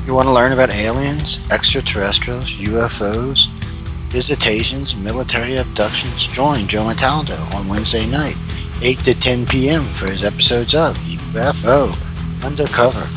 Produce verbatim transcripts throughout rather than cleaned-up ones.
You want to learn about aliens, extraterrestrials, U F Os, visitations, military abductions? Join Joe Metaldo on Wednesday night, eight to ten p.m. for his episodes of U F O Undercover.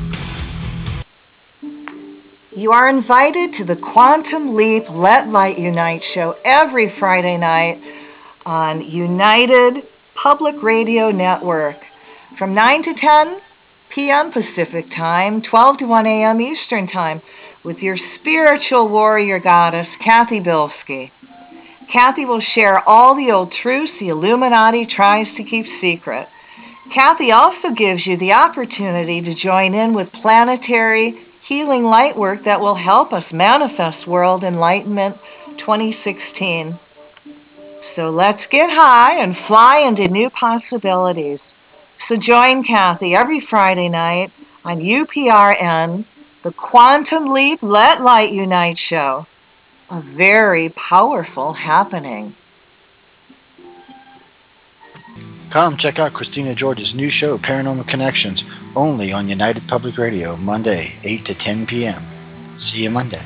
You are invited to the Quantum Leap Let Light Unite show every Friday night on United Public Radio Network from nine to ten p.m. Pacific Time, twelve to one a.m. Eastern Time, with your spiritual warrior goddess, Kathy Bilski. Kathy will share all the old truths the Illuminati tries to keep secret. Kathy also gives you the opportunity to join in with planetary healing light work that will help us manifest World Enlightenment twenty sixteen. So let's get high and fly into new possibilities. So join Kathy every Friday night on U P R N, the Quantum Leap Let Light Unite show. A very powerful happening. Come check out Christina George's new show, Paranormal Connections, only on United Public Radio, Monday, eight to ten p.m. See you Monday.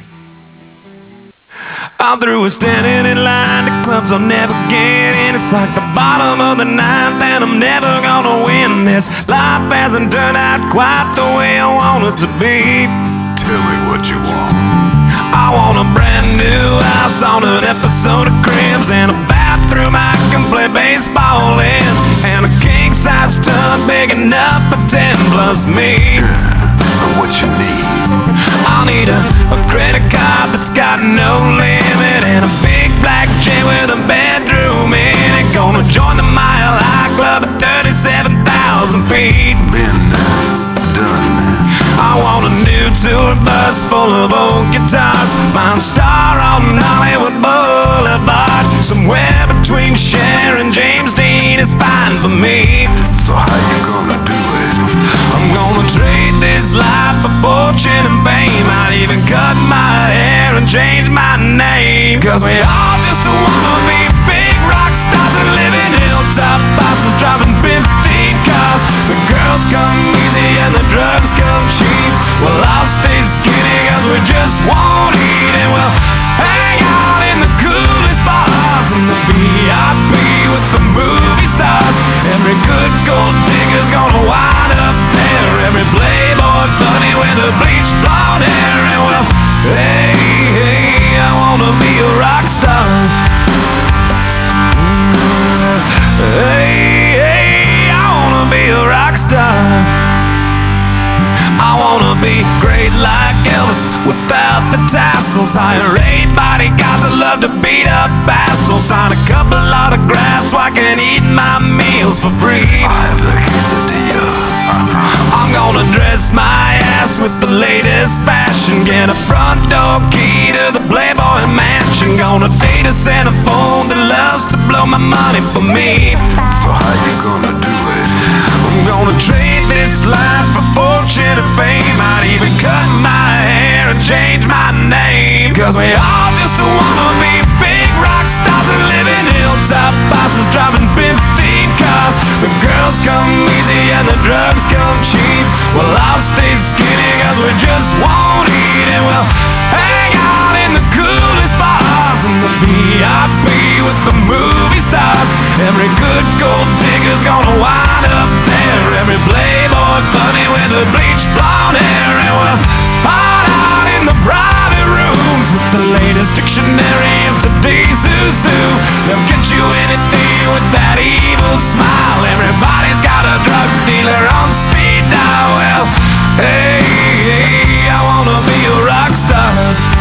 I'm through with standing in line to clubs I'll never get in. It's like the bottom of the ninth and I'm never gonna win this. Life hasn't turned out quite the way I want it to be. Tell me what you want. I want a brand new house on an episode of Cribs, and a bathroom I can play baseball in, and a king-size tub big enough for ten plus me. Yeah, what you need? I'll need a, a credit card that's got no limit, and a big black jet with a bedroom in it. Gonna join the Mile High Club at thirty-seven thousand feet. Been done. I want a new tour bus full of old guitars, mine star on Hollywood Boulevard. Somewhere between Cher and James Dean is fine for me. So how you gonna do it? I'm gonna trade this life for fortune and fame. I'd even cut my hair and change my name, 'cause we all just wanna be big rock stars and live in hilltop bosses, driving fifteen cars. The girls come easy and the drugs come cheap. Well, I'll stay skinny 'cause we just won't eat, and we'll hang out in the coolest bars in the V I P with the movie stars. Every good gold digger's gonna wind up there. Every playboy bunny with the bleached blonde hair. And well, hey, hey, I wanna be a rock star. Hey, hey, I wanna be a rock star. I wanna be great like Elvis without the tassels. Hire eight bodyguards that love to beat up assholes. Sign a couple autographs so I can eat my meals for free. I have the quesadilla. I'm gonna dress my ass with the latest fashion. Get a front door key to the Playboy Mansion. Gonna date a centerfold that loves to blow my money for me. So how you gonna do it? I'm gonna trade this life for fortune and fame. I'd even cut my hair and change my name, 'cause we all just wanna be big rock stars and live in hilltop bosses, driving fifteen cars. The girls come easy and the drugs come cheap. Well, I'll stay skinny 'cause we just won't eat, and we'll hang out in the coolest bars in the V I P with the movie stars. Every good gold digger's gonna wind up there. Every playboy bunny with the bleached blonde hair. And we'll hide out in the private rooms with the latest dictionary of today's who's who. They'll get you anything with that evil smile. Everybody's got a drug dealer on speed dial. Well, hey, hey, I wanna be a rock star.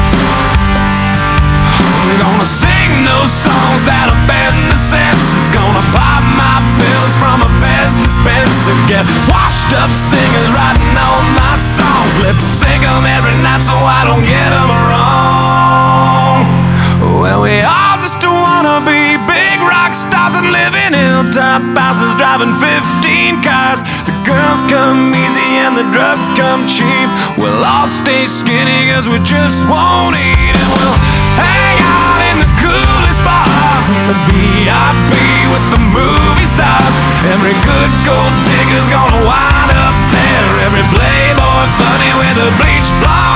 I'm gonna sing those songs that offend the senses. Gonna pop my pills from a best dispenser. Get washed up singers writing all my songs. Lip sync them every night so I don't get them wrong. Well, we all just wanna be big rock stars and live in hilltop houses, driving fifteen cars. The girls come easy and the drugs come cheap. We'll all stay skinny 'cause we just won't eat, and we'll hang out in the coolest bars in the V I P with the movie stars. Every good gold digger's gonna wind up there. Every playboy bunny with a bleached blonde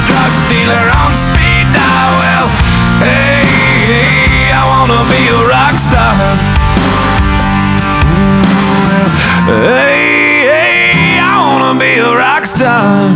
drug dealer on speed dial. Well, hey, hey, I wanna be a rock star. Hey, hey, I wanna be a rock star.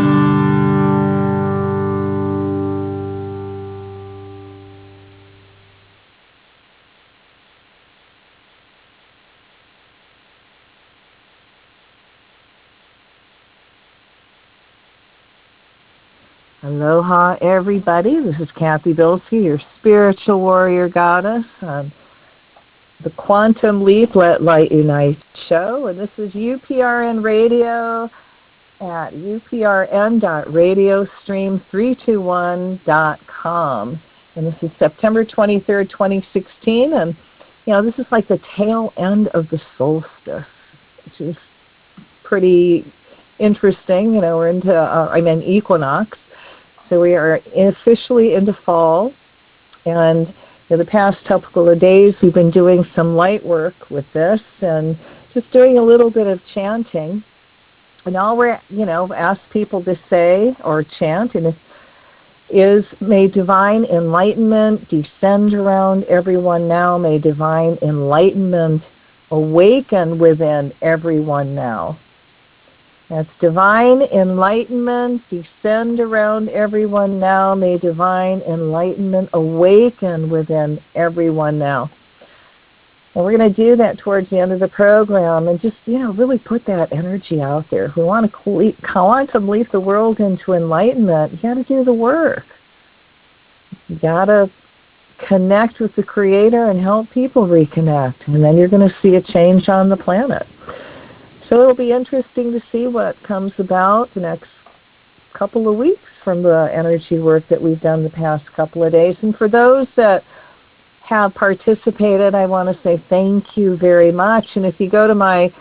Aloha, everybody. This is Kathy Bilski, your spiritual warrior goddess on the Quantum Leap Let Light Unite show. And this is U P R N Radio at U P R N dot radio stream three two one dot com. And this is September twenty-third, twenty sixteen. And, you know, this is like the tail end of the solstice, which is pretty interesting. You know, we're into, uh, I mean, equinox. So we are officially into fall, and you know, the past couple of days we've been doing some light work with this and just doing a little bit of chanting. And all we're, you know, ask people to say or chant and is, may divine enlightenment descend around everyone now. May divine enlightenment awaken within everyone now. That's divine enlightenment descend around everyone now. May divine enlightenment awaken within everyone now. And we're going to do that towards the end of the program and just, you know, really put that energy out there. If we want to quantum leap the world into enlightenment, you got to do the work. You got to connect with the Creator and help people reconnect. And then you're going to see a change on the planet. So it'll be interesting to see what comes about the next couple of weeks from the energy work that we've done the past couple of days. And for those that have participated, I want to say thank you very much. And if you go to my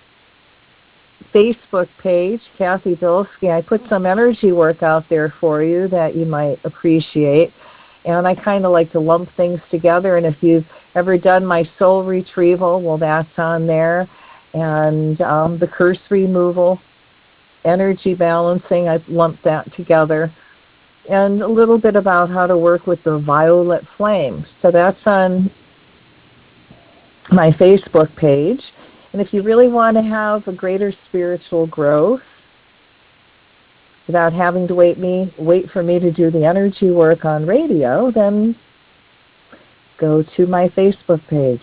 Facebook page, Kathy Bilski, I put some energy work out there for you that you might appreciate. And I kind of like to lump things together. And if you've ever done my soul retrieval, well, that's on there. And um, the curse removal, energy balancing, I've lumped that together. And a little bit about how to work with the violet flame. So that's on my Facebook page. And if you really want to have a greater spiritual growth without having to wait me wait for me to do the energy work on radio, then go to my Facebook page.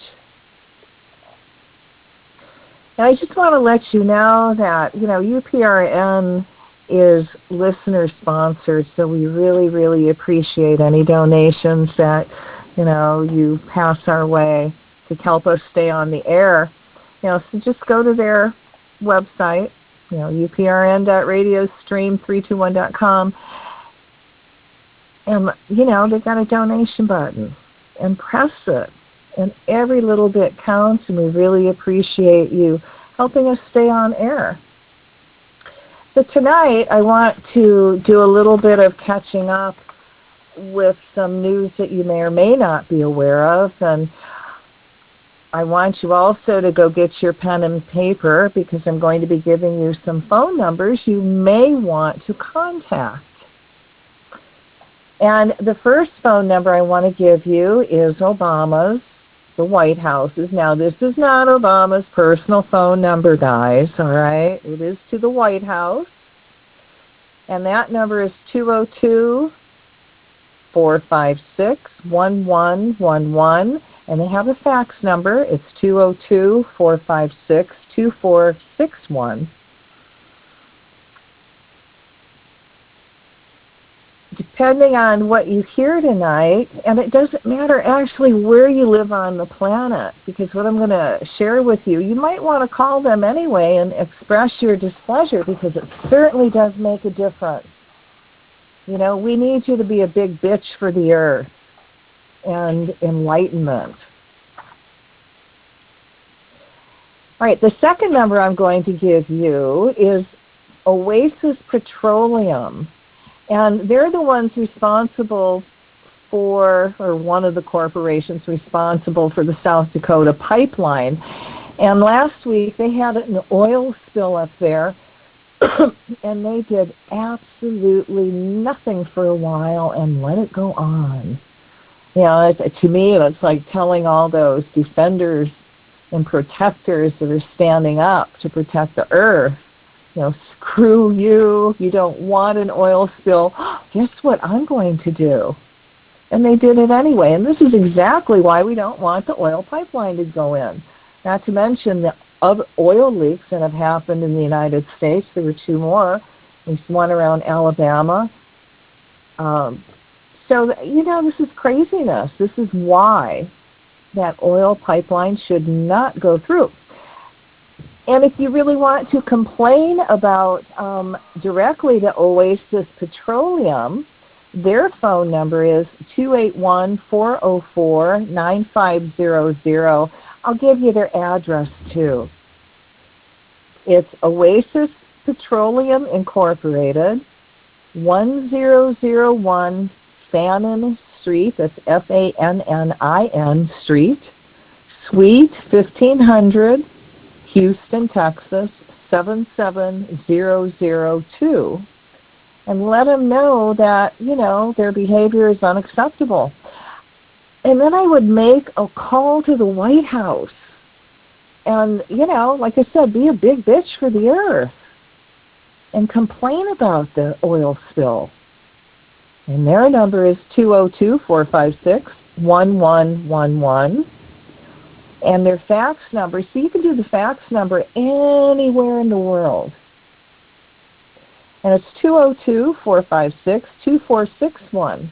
And I just want to let you know that, you know, U P R N is listener-sponsored, so we really, really appreciate any donations that, you know, you pass our way to help us stay on the air. You know, so just go to their website, you know, U P R N dot radio stream three two one dot com, and, you know, they've got a donation button, and press it. And every little bit counts, and we really appreciate you helping us stay on air. So tonight, I want to do a little bit of catching up with some news that you may or may not be aware of. And I want you also to go get your pen and paper because I'm going to be giving you some phone numbers you may want to contact. And the first phone number I want to give you is Obama's, the White House's. Now, this is not Obama's personal phone number, guys, all right? It is to the White House. And that number is two oh two, four five six, one one one one. And they have a fax number. It's two oh two, four five six, two four six one. Depending on what you hear tonight, and it doesn't matter actually where you live on the planet, because what I'm going to share with you, you might want to call them anyway and express your displeasure, because it certainly does make a difference. You know, we need you to be a big bitch for the earth and enlightenment. All right, the second number I'm going to give you is Oasis Petroleum. And they're the ones responsible for, or one of the corporations responsible for the South Dakota pipeline. And last week they had an oil spill up there And they did absolutely nothing for a while and let it go on. You know, it, to me, it's like telling all those defenders and protectors that are standing up to protect the earth, you know, screw you, you don't want an oil spill. Guess what I'm going to do? And they did it anyway. And this is exactly why we don't want the oil pipeline to go in. Not to mention the other oil leaks that have happened in the United States. There were two more, at least one around Alabama. Um, so, you know, this is craziness. This is why that oil pipeline should not go through. And if you really want to complain about um, directly to Oasis Petroleum, their phone number is two eight one, four oh four, nine five zero zero. I'll give you their address too. It's Oasis Petroleum Incorporated, one thousand one Fannin Street, that's F A N N I N Street, Suite fifteen hundred, Houston, Texas, seven seven zero zero two. And let them know that, you know, their behavior is unacceptable. And then I would make a call to the White House. And, you know, like I said, be a big bitch for the earth and complain about the oil spill. And their number is two oh two, four five six, one one one one. And their fax number, so you can do the fax number anywhere in the world. And it's two oh two, four five six, two four six one.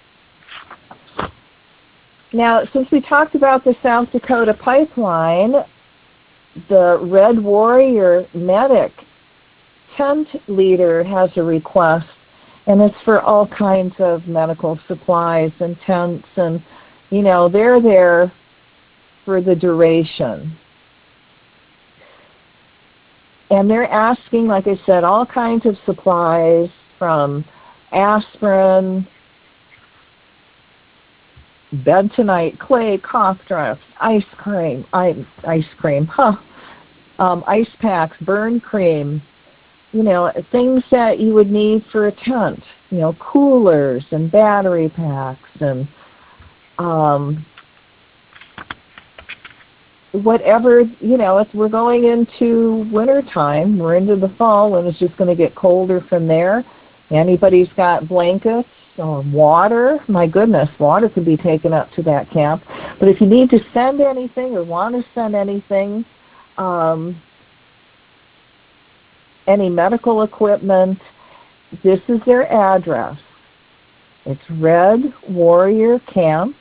Now, since we talked about the South Dakota pipeline, the Red Warrior Medic tent leader has a request, and it's for all kinds of medical supplies and tents, and, you know, they're there for the duration. And they're asking, like I said, all kinds of supplies from aspirin, bentonite, clay, cough drops, ice cream, ice cream, huh, um, ice packs, burn cream, you know, things that you would need for a tent, you know, coolers and battery packs and um, whatever, you know, if we're going into winter time, we're into the fall, and it's just going to get colder from there. Anybody's got blankets or water, my goodness, water could be taken up to that camp. But if you need to send anything or want to send anything, um, any medical equipment, this is their address. It's Red Warrior Camp.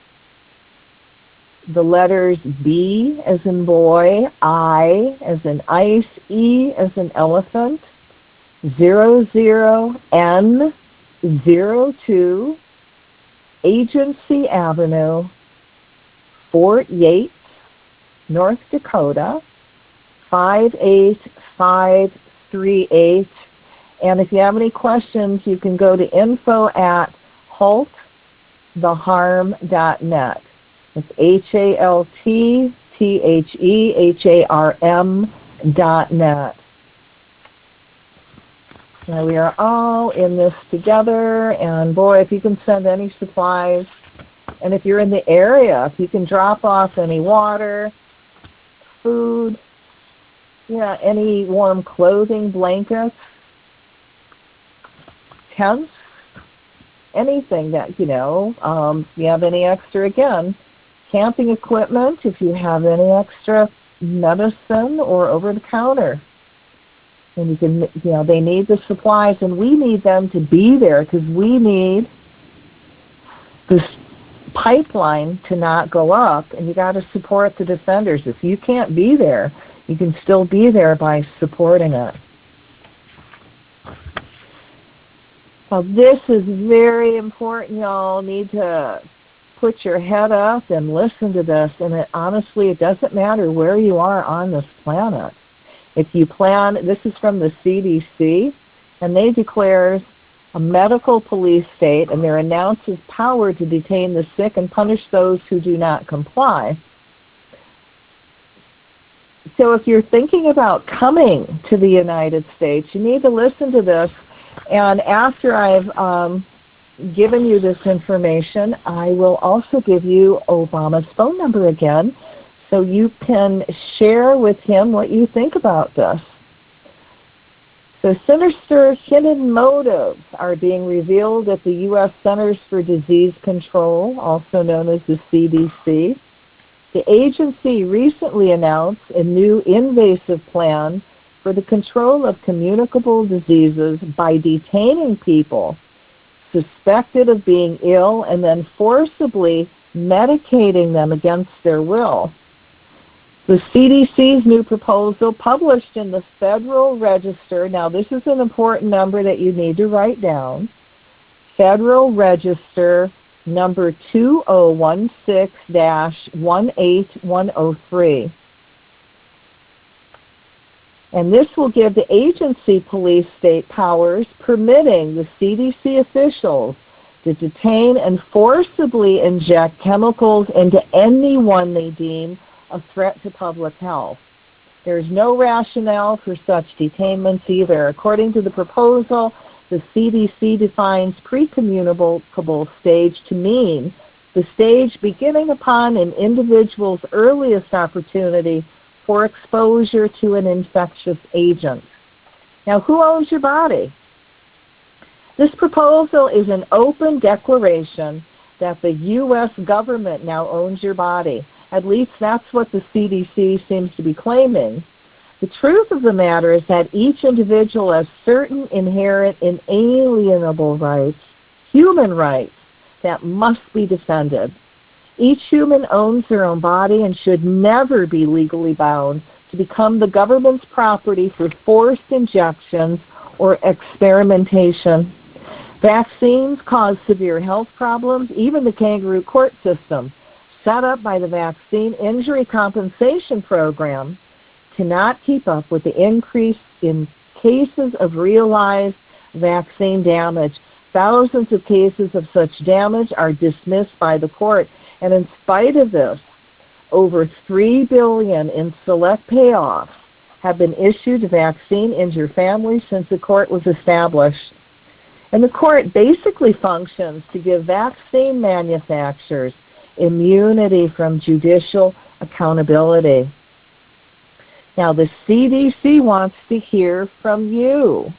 The letters B as in boy, I as in ice, E as in elephant, zero zero N zero two, Agency Avenue, Fort Yates, North Dakota, five eight five three eight. And if you have any questions, you can go to info at halt the harm dot net. It's H A L T T H E H A R M dot net. Now, we are all in this together, and boy, if you can send any supplies, and if you're in the area, if you can drop off any water, food, yeah, any warm clothing, blankets, tents, anything that, you know, um, if you have any extra, again, camping equipment, if you have any extra medicine or over-the-counter. And you can, you know, they need the supplies, and we need them to be there because we need this pipeline to not go up, and you got to support the defenders. If you can't be there, you can still be there by supporting it. Now, this is very important. Y'all need to put your head up and listen to this. And it, honestly, it doesn't matter where you are on this planet. If you plan, this is from the C D C, and they declare a medical police state, and there announces power to detain the sick and punish those who do not comply. So if you're thinking about coming to the United States, you need to listen to this. And after I've um, given you this information, I will also give you Obama's phone number again, so you can share with him what you think about this. So sinister hidden motives are being revealed at the U S Centers for Disease Control, also known as the C D C. The agency recently announced a new invasive plan for the control of communicable diseases by detaining people suspected of being ill and then forcibly medicating them against their will. The C D C's new proposal, published in the Federal Register, now this is an important number that you need to write down, Federal Register number two oh one six dash one eight one oh three. And this will give the agency police state powers permitting the C D C officials to detain and forcibly inject chemicals into anyone they deem a threat to public health. There is no rationale for such detainments either. According to the proposal, the C D C defines pre-communicable stage to mean the stage beginning upon an individual's earliest opportunity for exposure to an infectious agent. Now, who owns your body? This proposal is an open declaration that the U S government now owns your body. At least that's what the C D C seems to be claiming. The truth of the matter is that each individual has certain inherent inalienable rights, human rights, that must be defended. Each human owns their own body and should never be legally bound to become the government's property for forced injections or experimentation. Vaccines cause severe health problems. Even the kangaroo court system, set up by the Vaccine Injury Compensation Program, cannot keep up with the increase in cases of realized vaccine damage. Thousands of cases of such damage are dismissed by the court. And in spite of this, over three billion dollars in select payoffs have been issued to vaccine-injured families since the court was established. And the court basically functions to give vaccine manufacturers immunity from judicial accountability. Now, the C D C wants to hear from you.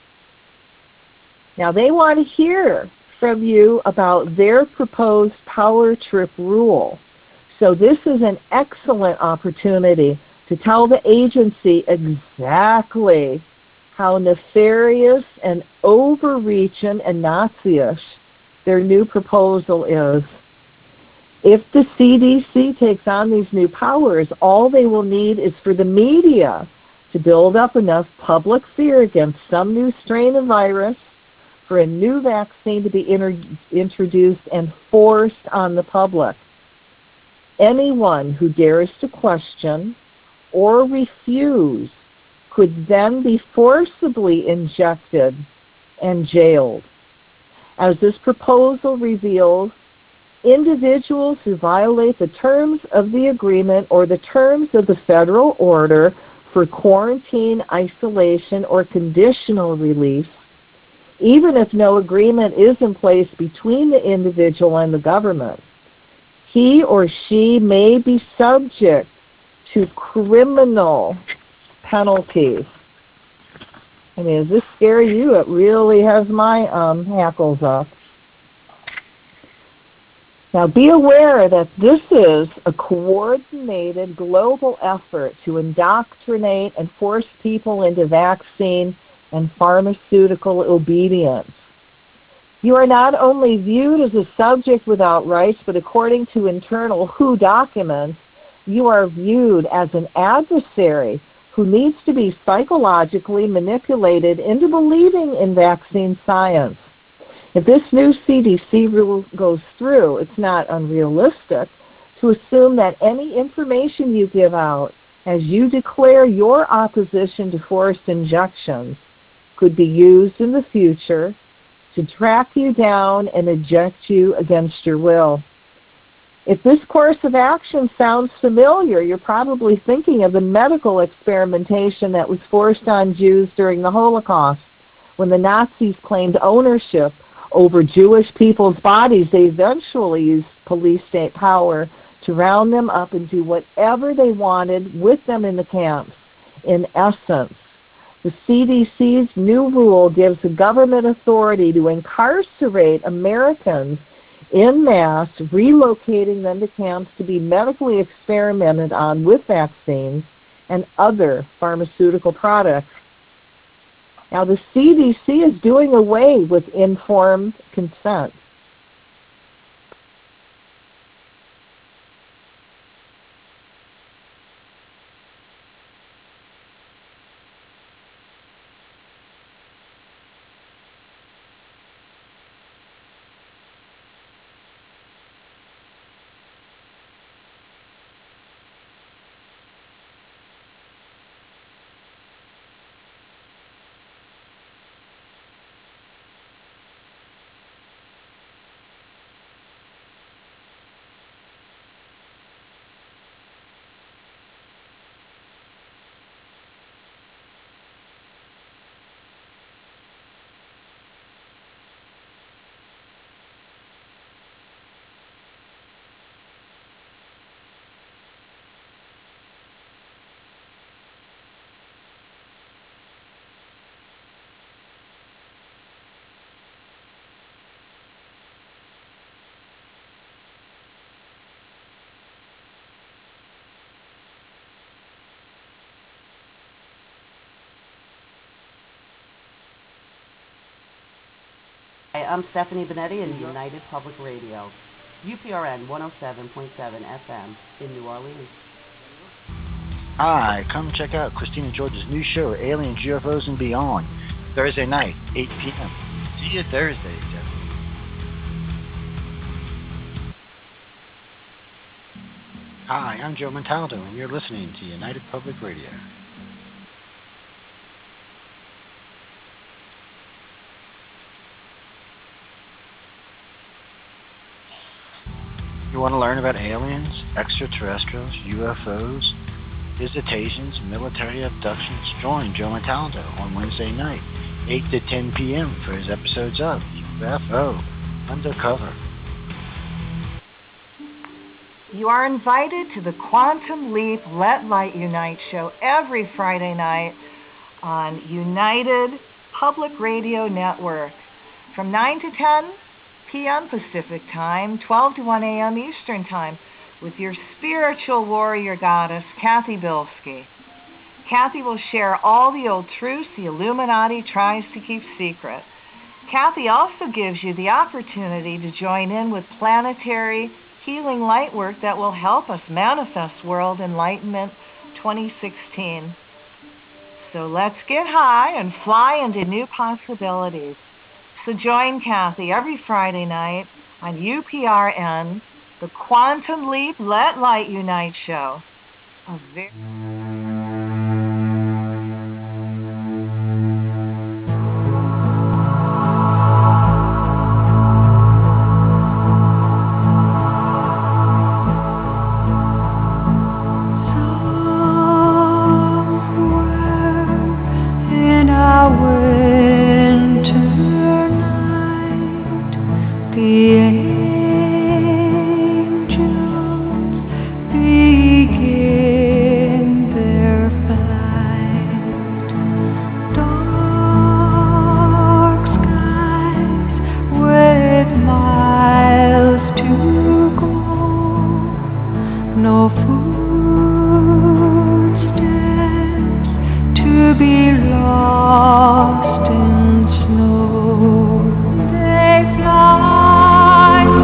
Now, they want to hear from you about their proposed power trip rule. So this is an excellent opportunity to tell the agency exactly how nefarious and overreaching and Nazi-ish their new proposal is. If the C D C takes on these new powers, all they will need is for the media to build up enough public fear against some new strain of virus for a new vaccine to be inter- introduced and forced on the public. Anyone who dares to question or refuse could then be forcibly injected and jailed. As this proposal reveals, individuals who violate the terms of the agreement or the terms of the federal order for quarantine, isolation, or conditional release, even if no agreement is in place between the individual and the government, he or she may be subject to criminal penalties. I mean, does this scare you? It really has my um, hackles up. Now, be aware that this is a coordinated global effort to indoctrinate and force people into vaccine and pharmaceutical obedience. You are not only viewed as a subject without rights, but according to internal W H O documents, you are viewed as an adversary who needs to be psychologically manipulated into believing in vaccine science. If this new C D C rule goes through, it's not unrealistic to assume that any information you give out as you declare your opposition to forced injections could be used in the future to track you down and eject you against your will. If this course of action sounds familiar, you're probably thinking of the medical experimentation that was forced on Jews during the Holocaust. When the Nazis claimed ownership over Jewish people's bodies, they eventually used police state power to round them up and do whatever they wanted with them in the camps. In essence, the C D C's new rule gives the government authority to incarcerate Americans in mass, relocating them to camps to be medically experimented on with vaccines and other pharmaceutical products. Now, the C D C is doing away with informed consent. Hi, I'm Stephanie Benetti in United Public Radio, U P R N one oh seven point seven F M in New Orleans. Hi, come check out Christina George's new show, Aliens, U F Os, and Beyond, Thursday night, eight p.m. See you Thursday, Jeff. Hi, I'm Joe Montaldo, and you're listening to United Public Radio. You want to learn about aliens, extraterrestrials, U F Os, visitations, military abductions? Join Joe Montaldo on Wednesday night, eight to ten p.m. for his episodes of U F O Undercover. You are invited to the Quantum Leap Let Light Unite show every Friday night on United Public Radio Network from nine to ten p.m. Pacific Time, twelve to one a.m. Eastern Time, with your spiritual warrior goddess, Kathy Bilski. Kathy will share all the old truths the Illuminati tries to keep secret. Kathy also gives you the opportunity to join in with planetary healing light work that will help us manifest World Enlightenment twenty sixteen. So let's get high and fly into new possibilities. So join Kathy every Friday night on U P R N, the Quantum Leap Let Light Unite show. A very They fly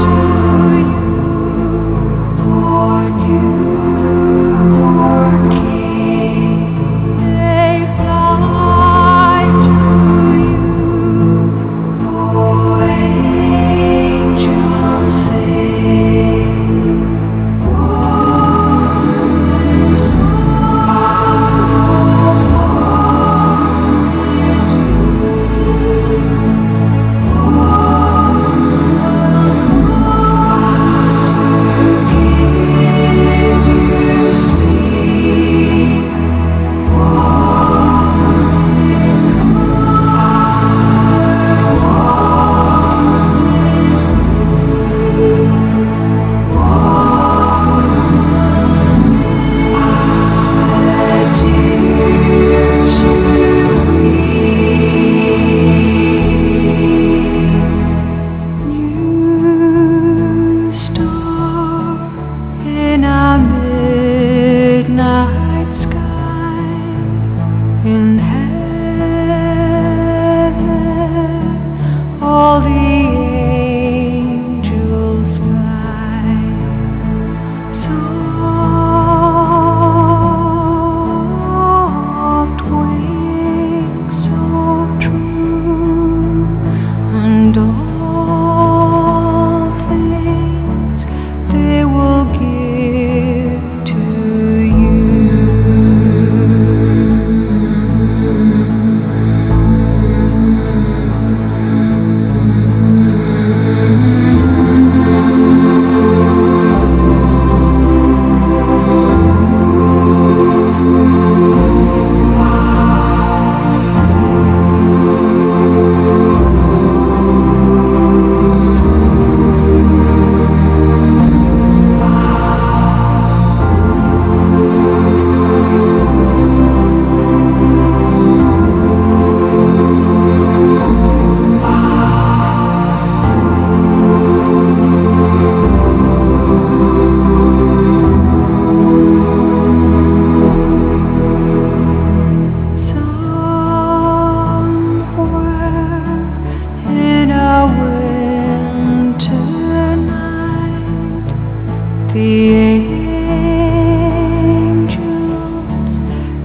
angels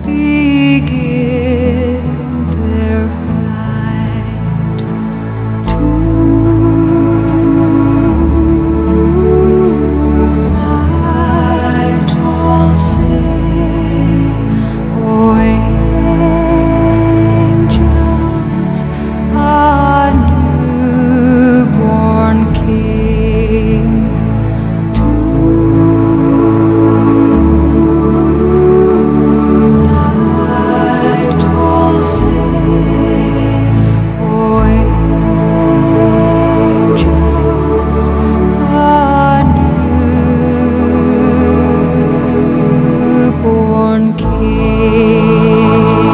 begin their flight tonight. All sing, oh angels, a newborn King. Tonight all sing, oh angels, a newborn King.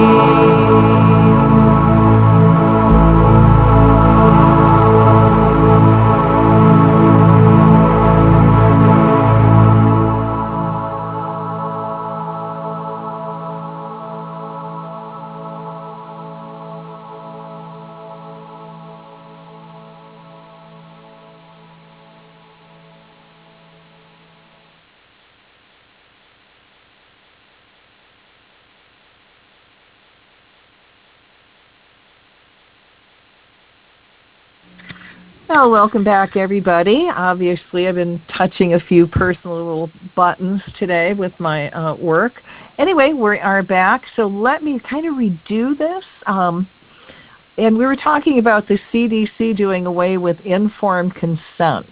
Well, welcome back, everybody. Obviously, I've been touching a few personal little buttons today with my uh, work. Anyway, we are back, so let me kind of redo this. Um, and we were talking about the C D C doing away with informed consent.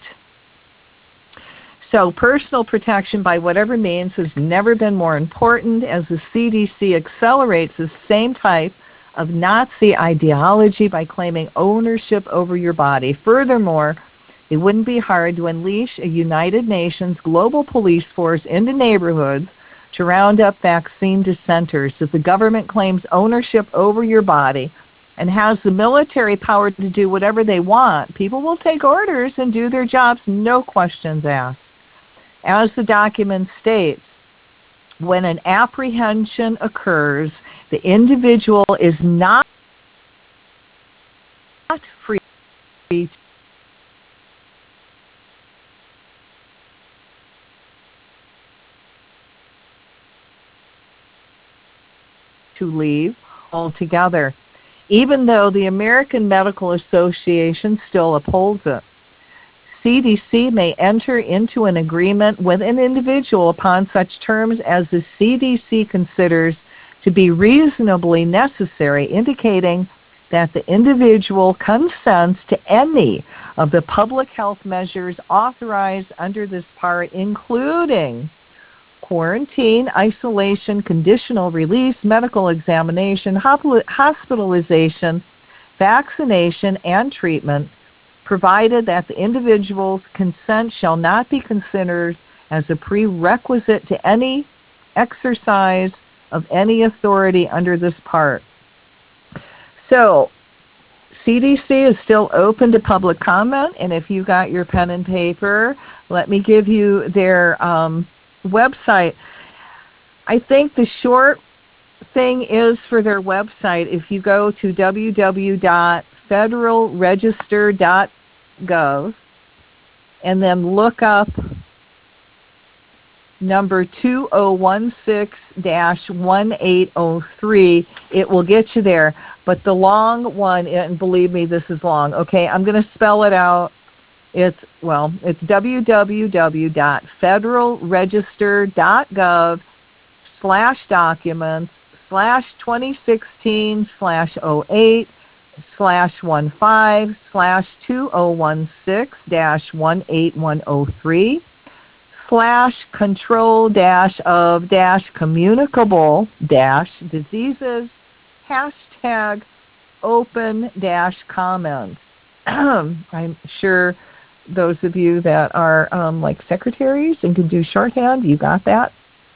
So personal protection by whatever means has never been more important as the C D C accelerates the same type of Nazi ideology by claiming ownership over your body. Furthermore, it wouldn't be hard to unleash a United Nations global police force into neighborhoods to round up vaccine dissenters. If the government claims ownership over your body and has the military power to do whatever they want, people will take orders and do their jobs, no questions asked. As the document states, when an apprehension occurs, the individual is not free to leave altogether, even though the American Medical Association still upholds it. C D C may enter into an agreement with an individual upon such terms as the C D C considers to be reasonably necessary, indicating that the individual consents to any of the public health measures authorized under this part, including quarantine, isolation, conditional release, medical examination, hospitalization, vaccination, and treatment, provided that the individual's consent shall not be considered as a prerequisite to any exercise of any authority under this part. So, C D C is still open to public comment, and if you got your pen and paper, let me give you their um, website. I think the short thing is for their website, if you go to w w w dot federal register dot gov and then look up number two oh one six dash one eight oh three, it will get you there. But the long one, and believe me, this is long, okay, I'm going to spell it out. It's, well, it's w w w dot federal register dot gov slash documents slash twenty sixteen slash oh eight slash one five slash two oh one six dash one eight one oh three slash control dash of dash communicable dash diseases hashtag open dash comments. I'm sure those of you that are um, like secretaries and can do shorthand, you got that?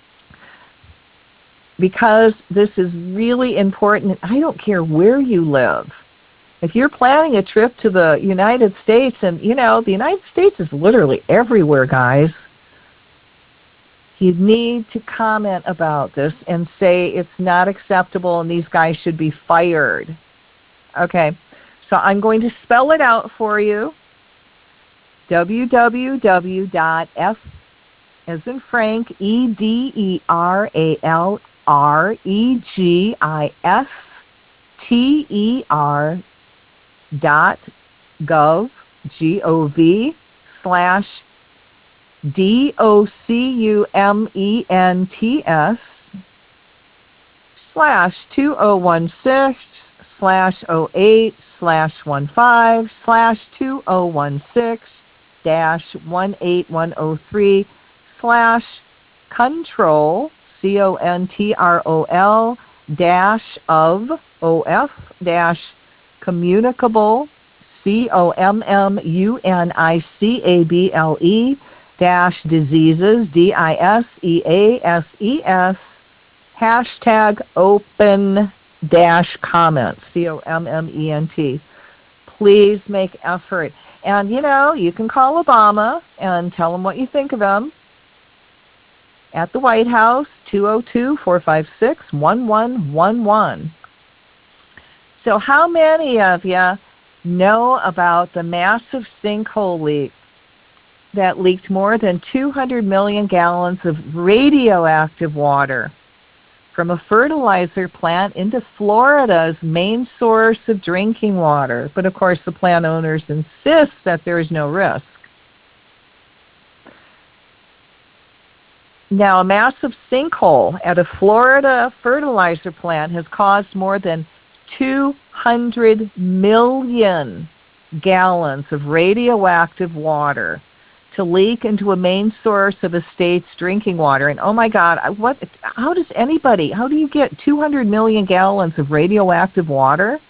Because this is really important. I don't care where you live. If you're planning a trip to the United States, and, you know, the United States is literally everywhere, guys, you need to comment about this and say it's not acceptable and these guys should be fired. Okay, so I'm going to spell it out for you. w w w dot as in Frank, E D E R A L R E G I S T E R dot gov, G O V, slash D O C U M E N T S, slash two oh one six, slash oh eight, slash one five, slash two oh one six, dash one eight one oh three, slash control, C O N T R O L, dash of, O F, dash communicable, C O M M U N I C A B L E, dash diseases, D I S E A S E S, hashtag open dash comments, C O M M E N T. Please make effort. And, you know, you can call Obama and tell him what you think of him at the White House, two oh two, four five six, one one one one. So how many of you know about the massive sinkhole leak that leaked more than two hundred million gallons of radioactive water from a fertilizer plant into Florida's main source of drinking water? But of course, the plant owners insist that there is no risk. Now, a massive sinkhole at a Florida fertilizer plant has caused more than two hundred million gallons of radioactive water to leak into a main source of a state's drinking water. And oh my God, what? How does anybody, how do you get two hundred million gallons of radioactive water?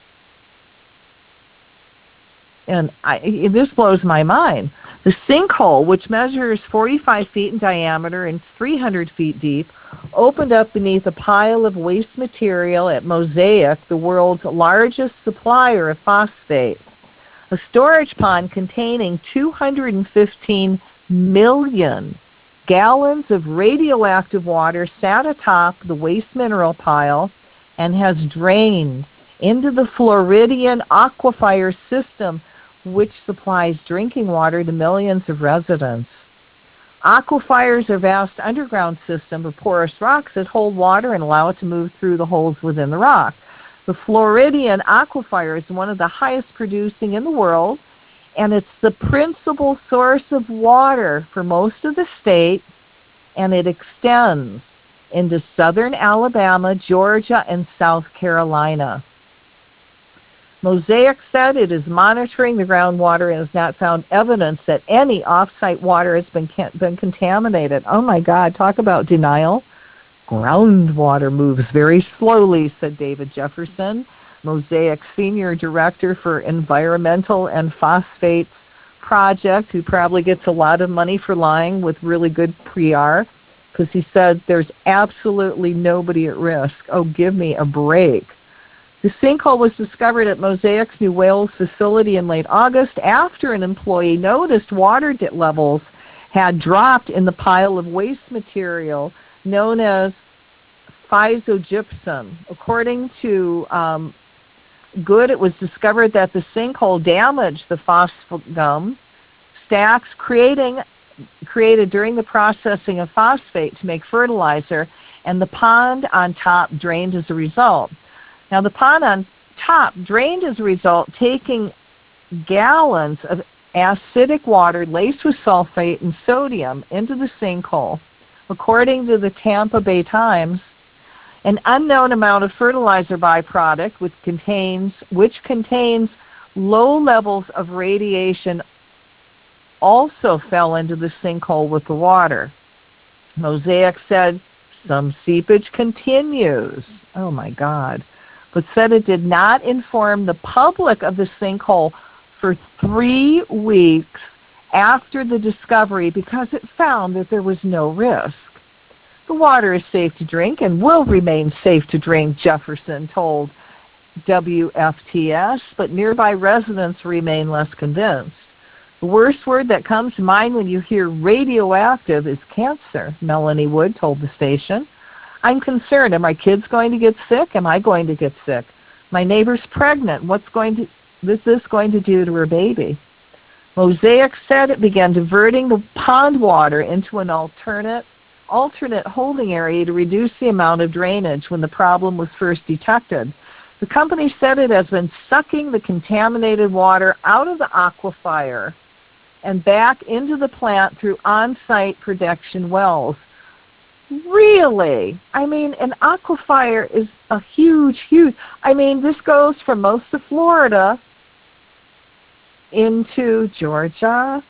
And I, this blows my mind. The sinkhole, which measures forty-five feet in diameter and three hundred feet deep, opened up beneath a pile of waste material at Mosaic, the world's largest supplier of phosphate. A storage pond containing two hundred fifteen million gallons of radioactive water sat atop the waste mineral pile and has drained into the Floridian aquifer system, which supplies drinking water to millions of residents. Aquifers are vast underground systems of porous rocks that hold water and allow it to move through the holes within the rock. The Floridian aquifer is one of the highest producing in the world, and it's the principal source of water for most of the state, and it extends into southern Alabama, Georgia, and South Carolina. Mosaic said it is monitoring the groundwater and has not found evidence that any off-site water has been been contaminated. Oh my God, talk about denial. Groundwater moves very slowly, said David Jefferson, Mosaic's Senior Director for Environmental and Phosphates Project, who probably gets a lot of money for lying with really good P R, because he said there's absolutely nobody at risk. Oh, give me a break. The sinkhole was discovered at Mosaic's New Wales facility in late August after an employee noticed water levels had dropped in the pile of waste material known as physogypsum. According to um, Good, it was discovered that the sinkhole damaged the phosphatum stacks creating, created during the processing of phosphate to make fertilizer, and the pond on top drained as a result. Now, the pond on top drained as a result, taking gallons of acidic water laced with sulfate and sodium into the sinkhole. According to the Tampa Bay Times, an unknown amount of fertilizer byproduct, which contains, which contains low levels of radiation, also fell into the sinkhole with the water. Mosaic said some seepage continues. Oh, my God. But said it did not inform the public of the sinkhole for three weeks after the discovery because it found that there was no risk. The water is safe to drink and will remain safe to drink, Jefferson told W F T S, but nearby residents remain less convinced. The worst word that comes to mind when you hear radioactive is cancer, Melanie Wood told the station. I'm concerned. Are my kids going to get sick? Am I going to get sick? My neighbor's pregnant. What's going to, is this going to do to her baby? Mosaic said it began diverting the pond water into an alternate alternate holding area to reduce the amount of drainage when the problem was first detected. The company said it has been sucking the contaminated water out of the aquifer and back into the plant through on-site production wells. Really? I mean, an aquifer is a huge, huge... I mean, this goes from most of Florida into Georgia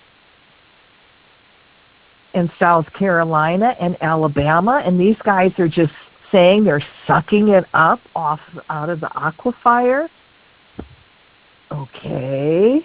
and South Carolina and Alabama, and these guys are just saying they're sucking it up off out of the aquifer. Okay.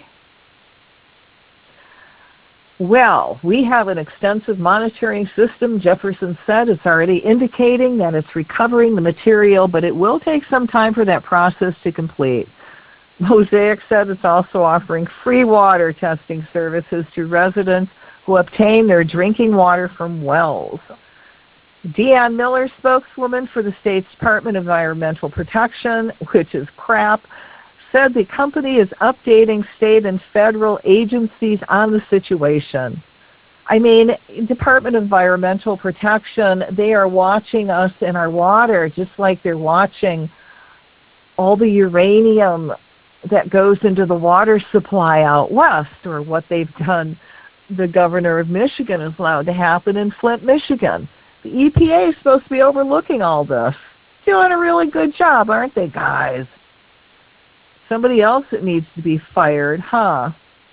Well, we have an extensive monitoring system, Jefferson said. It's already indicating that it's recovering the material, but it will take some time for that process to complete. Mosaic said it's also offering free water testing services to residents who obtain their drinking water from wells. Deanne Miller, spokeswoman for the state's Department of Environmental Protection, which is crap, said the company is updating state and federal agencies on the situation. I mean, Department of Environmental Protection, they are watching us in our water just like they're watching all the uranium that goes into the water supply out west, or what they've done. The governor of Michigan has allowed to happen in Flint, Michigan. The E P A is supposed to be overlooking all this. Doing a really good job, aren't they, guys? Somebody else that needs to be fired, huh?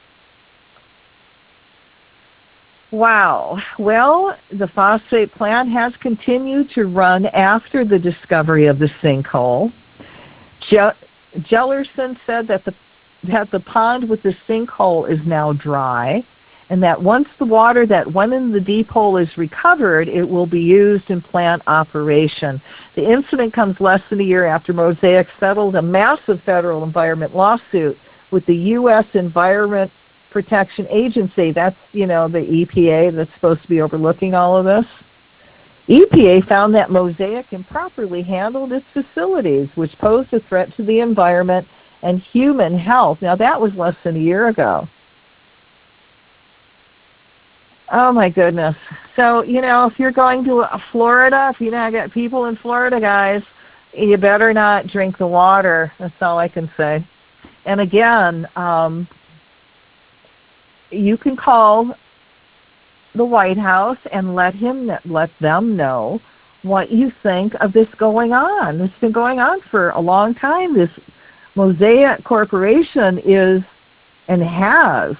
Wow. Well, the phosphate plant has continued to run after the discovery of the sinkhole. Je- Jellerson said that the that the pond with the sinkhole is now dry, and that once the water that went in the deep hole is recovered, it will be used in plant operation. The incident comes less than a year after Mosaic settled a massive federal environment lawsuit with the U S Environment Protection Agency. That's, you know, the E P A that's supposed to be overlooking all of this. E P A found that Mosaic improperly handled its facilities, which posed a threat to the environment and human health. Now, that was less than a year ago. Oh, my goodness. So, you know, if you're going to Florida, if you now got people in Florida, guys, you better not drink the water. That's all I can say. And again, um, you can call the White House and let him let them know what you think of this going on. It's been going on for a long time. This Mosaic Corporation is and has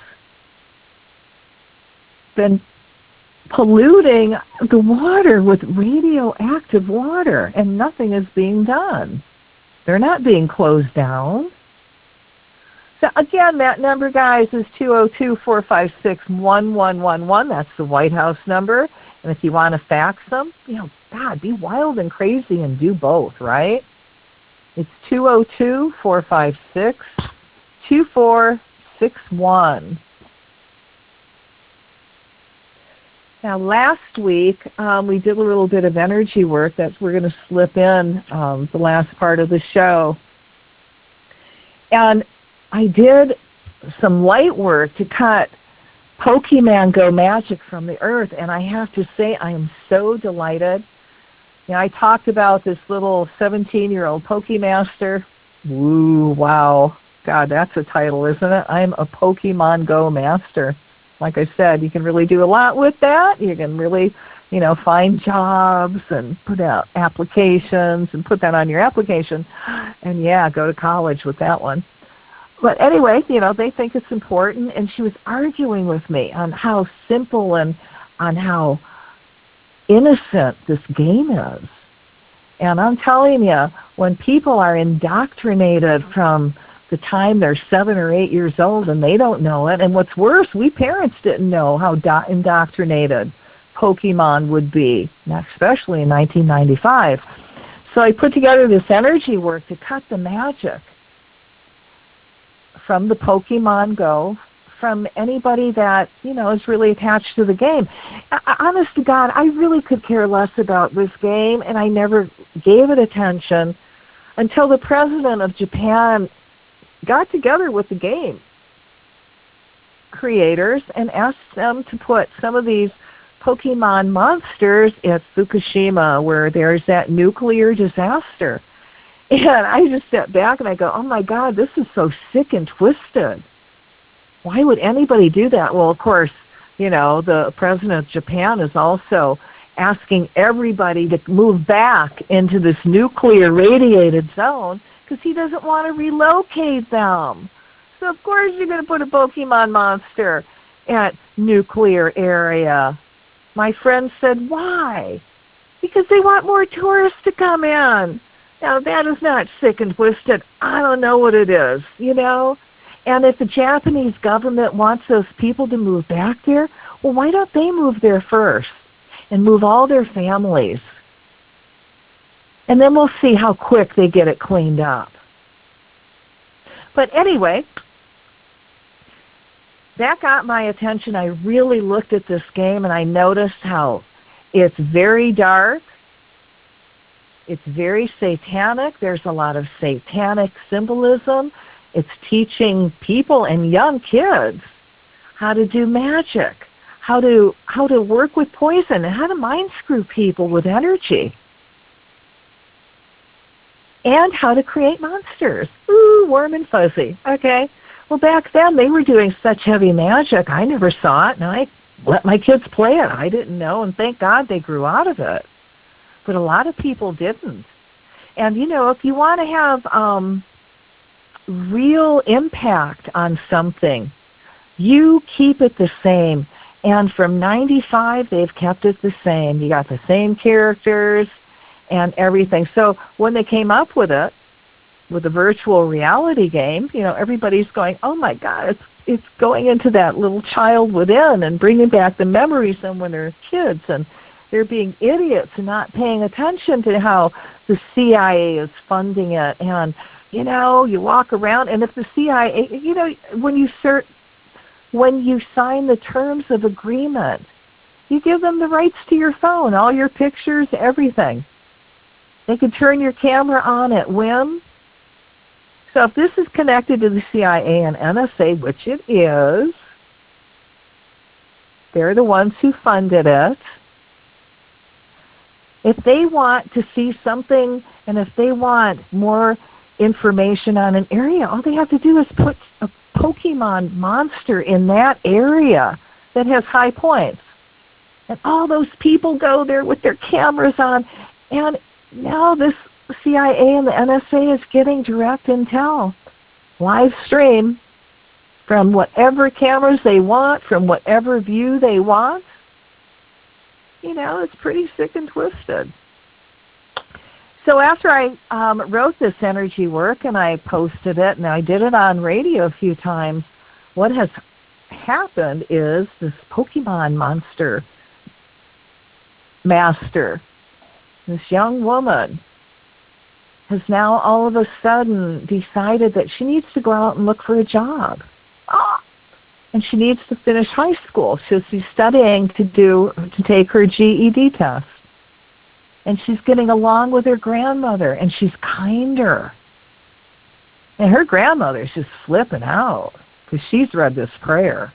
been polluting the water with radioactive water, and nothing is being done. They're not being closed down. So again, that number, guys, is two oh two, four five six, one one one one. That's the White House number. And if you want to fax them, you know, God, be wild and crazy and do both, right? It's two oh two, four five six, two four six one. Now, last week, um, we did a little bit of energy work that we're going to slip in um, the last part of the show. And I did some light work to cut Pokemon Go magic from the earth, and I have to say I am so delighted. You know, I talked about this little seventeen-year-old Pokemaster. Woo, wow. God, that's a title, isn't it? I'm a Pokemon Go master. Like I said, you can really do a lot with that. You can really, you know, find jobs and put out applications and put that on your application. And, yeah, go to college with that one. But anyway, you know, they think it's important. And she was arguing with me on how simple and on how innocent this game is. And I'm telling you, when people are indoctrinated from the time they're seven or eight years old and they don't know it, and what's worse, we parents didn't know how do- indoctrinated Pokemon would be, especially in nineteen ninety-five. So I put together this energy work to cut the magic from the Pokemon Go, from anybody that, you know, is really attached to the game. I, honest to God, I really could care less about this game, and I never gave it attention until the president of Japan got together with the game. creators and asked them to put some of these Pokemon monsters at Fukushima, where there's that nuclear disaster. And I just sat back and I go, oh my God, this is so sick and twisted. Why would anybody do that? Well, of course, you know, the president of Japan is also asking everybody to move back into this nuclear radiated zone because he doesn't want to relocate them. So of course you're going to put a Pokemon monster at nuclear area. My friend said, why? Because they want more tourists to come in. Now that is not sick and twisted. I don't know what it is, you know? And if the Japanese government wants those people to move back there, well, why don't they move there first and move all their families? And then we'll see how quick they get it cleaned up. But anyway, that got my attention. I really looked at this game and I noticed how it's very dark. It's very satanic. There's a lot of satanic symbolism. It's teaching people and young kids how to do magic, how to how to work with poison, and how to mind screw people with energy, and how to create monsters. Ooh, warm and fuzzy. Okay. Well, back then they were doing such heavy magic. I never saw it, and I let my kids play it. I didn't know, and thank God they grew out of it. But a lot of people didn't. And, you know, if you want to have um, real impact on something, you keep it the same. And from ninety-five, they've kept it the same. You got the same characters and everything. So when they came up with it, with a virtual reality game, you know, everybody's going, oh, my God, it's it's going into that little child within and bringing back the memories of when they're kids. And they're being idiots and not paying attention to how the C I A is funding it. And, you know, you walk around, and if the C I A, you know, when you cert, when you sign the terms of agreement, you give them the rights to your phone, all your pictures, everything. They can turn your camera on at whim. So if this is connected to the C I A and N S A, which it is, they're the ones who funded it. If they want to see something, and if they want more information on an area, all they have to do is put a Pokemon monster in that area that has high points. And all those people go there with their cameras on. And now this C I A and the N S A is getting direct intel, live stream, from whatever cameras they want, from whatever view they want. You know, it's pretty sick and twisted. So after I um, wrote this energy work and I posted it, and I did it on radio a few times, what has happened is this Pokemon monster master, this young woman, has now all of a sudden decided that she needs to go out and look for a job. Ah! And she needs to finish high school. So she's studying to do to take her G E D test. And she's getting along with her grandmother, and she's kinder. And her grandmother's just flipping out because she's read this prayer.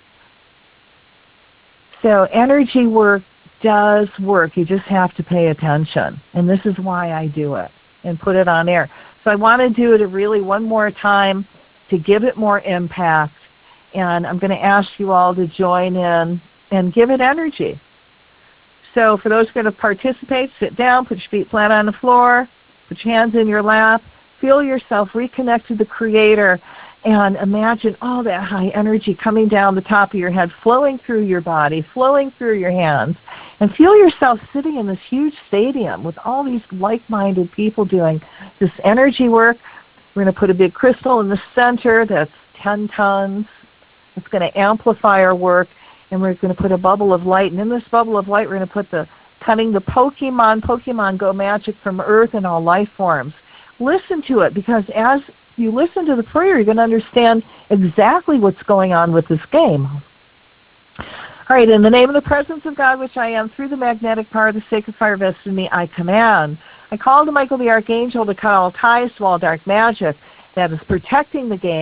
So energy work does work. You just have to pay attention. And this is why I do it and put it on air. So I want to do it really one more time to give it more impact. And I'm going to ask you all to join in and give it energy. So for those who are going to participate, sit down, put your feet flat on the floor, put your hands in your lap, feel yourself reconnect to the Creator, and imagine all that high energy coming down the top of your head, flowing through your body, flowing through your hands, and feel yourself sitting in this huge stadium with all these like-minded people doing this energy work. We're going to put a big crystal in the center that's ten tons. It's going to amplify our work, and we're going to put a bubble of light. And in this bubble of light, we're going to put the cutting the Pokemon, Pokemon Go magic from Earth and all life forms. Listen to it, because as you listen to the prayer, you're going to understand exactly what's going on with this game. All right, in the name of the presence of God, which I am, through the magnetic power of the sacred fire vested in me, I command. I call to Michael the Archangel to cut all ties to all dark magic that is protecting the game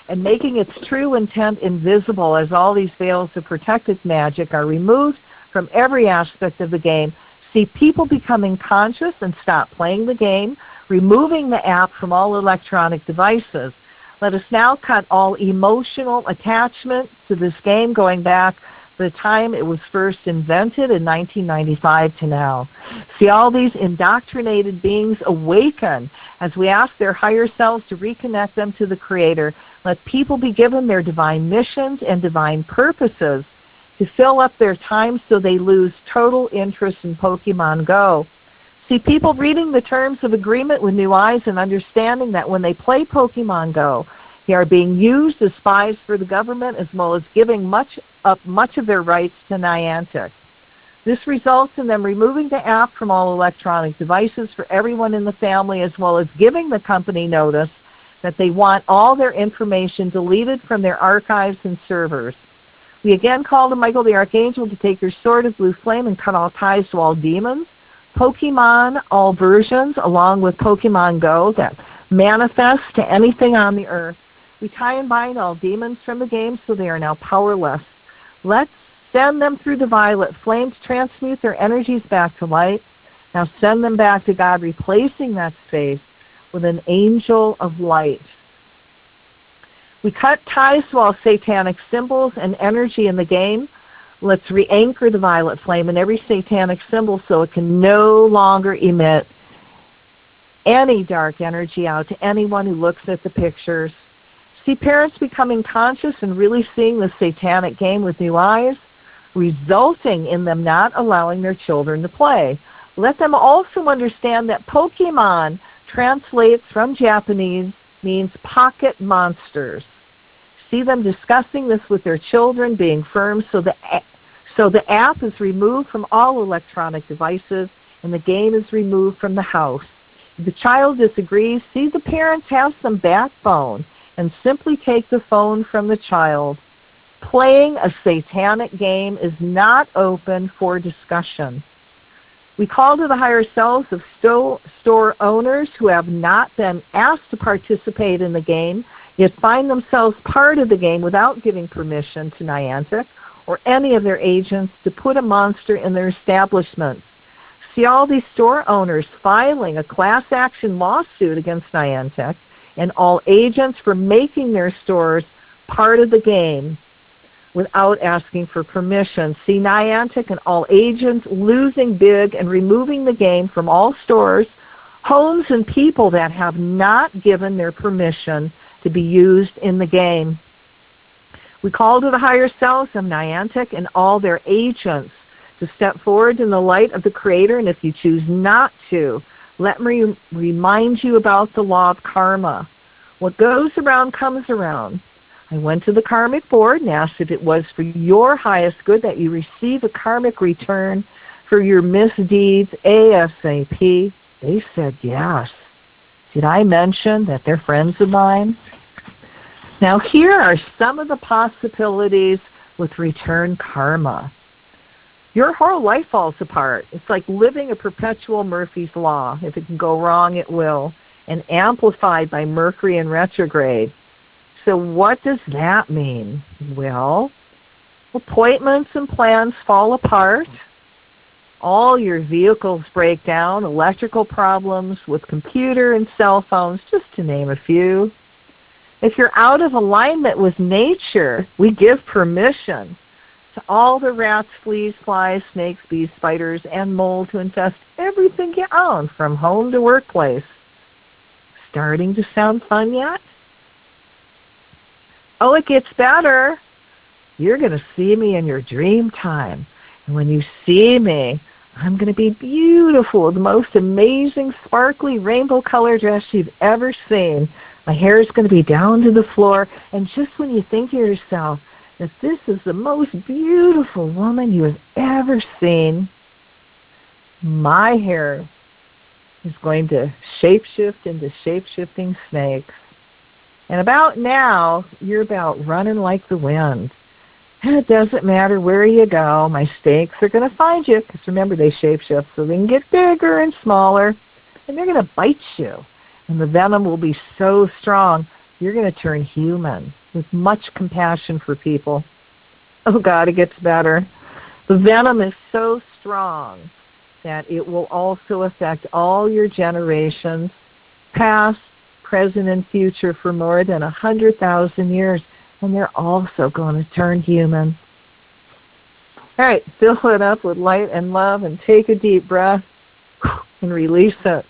and making its true intent invisible as all these veils of protected magic are removed from every aspect of the game. See people becoming conscious and stop playing the game, removing the app from all electronic devices. Let us now cut all emotional attachment to this game going back the time it was first invented in nineteen ninety-five to now. See all these indoctrinated beings awaken as we ask their higher selves to reconnect them to the Creator. Let people be given their divine missions and divine purposes to fill up their time so they lose total interest in Pokemon Go. See people reading the terms of agreement with new eyes and understanding that when they play Pokemon Go, they are being used as spies for the government as well as giving much up much of their rights to Niantic. This results in them removing the app from all electronic devices for everyone in the family, as well as giving the company notice that they want all their information deleted from their archives and servers. We again call to Michael the Archangel to take your sword of blue flame and cut all ties to all demons, Pokemon, all versions, along with Pokemon Go that manifest to anything on the earth. We tie and bind all demons from the game so they are now powerless. Let's send them through the violet flame to transmute their energies back to light. Now send them back to God, replacing that space with an angel of light. We cut ties to all satanic symbols and energy in the game. Let's re-anchor the violet flame in every satanic symbol so it can no longer emit any dark energy out to anyone who looks at the pictures. See parents becoming conscious and really seeing the satanic game with new eyes, resulting in them not allowing their children to play. Let them also understand that Pokemon translates from Japanese, means pocket monsters. See them discussing this with their children, being firm, so the, so the app is removed from all electronic devices and the game is removed from the house. If the child disagrees, see the parents have some backbone and simply take the phone from the child. Playing a satanic game is not open for discussion. We call to the higher selves of sto- store owners who have not been asked to participate in the game, yet find themselves part of the game without giving permission to Niantic or any of their agents to put a monster in their establishments. See all these store owners filing a class action lawsuit against Niantic and all agents for making their stores part of the game without asking for permission. See Niantic and all agents losing big and removing the game from all stores, homes, and people that have not given their permission to be used in the game. We call to the higher selves of Niantic and all their agents to step forward in the light of the Creator, and if you choose not to, let me remind you about the law of karma. What goes around comes around. I went to the karmic board and asked if it was for your highest good that you receive a karmic return for your misdeeds ASAP. They said yes. Did I mention that they're friends of mine? Now here are some of the possibilities with return karma. Your whole life falls apart. It's like living a perpetual Murphy's Law. If it can go wrong, it will. And amplified by Mercury in retrograde. So what does that mean? Well, appointments and plans fall apart. All your vehicles break down, electrical problems with computer and cell phones, just to name a few. If you're out of alignment with nature, we give permission to all the rats, fleas, flies, snakes, bees, spiders, and mold to infest everything you own from home to workplace. Starting to sound fun yet? Oh, it gets better. You're going to see me in your dream time. And when you see me, I'm going to be beautiful, the most amazing, sparkly, rainbow-colored dress you've ever seen. My hair is going to be down to the floor. And just when you think to yourself that this is the most beautiful woman you have ever seen, my hair is going to shapeshift into shape-shifting snakes. And about now, you're about running like the wind. And it doesn't matter where you go. My snakes are going to find you. Because remember, they shapeshift so they can get bigger and smaller. And they're going to bite you. And the venom will be so strong, You're going to turn human with much compassion for people. Oh, God, it gets better. The venom is so strong that it will also affect all your generations, past, present, and future, for more than a hundred thousand years, and they're also going to turn human. All right, fill it up with light and love, and take a deep breath and release it.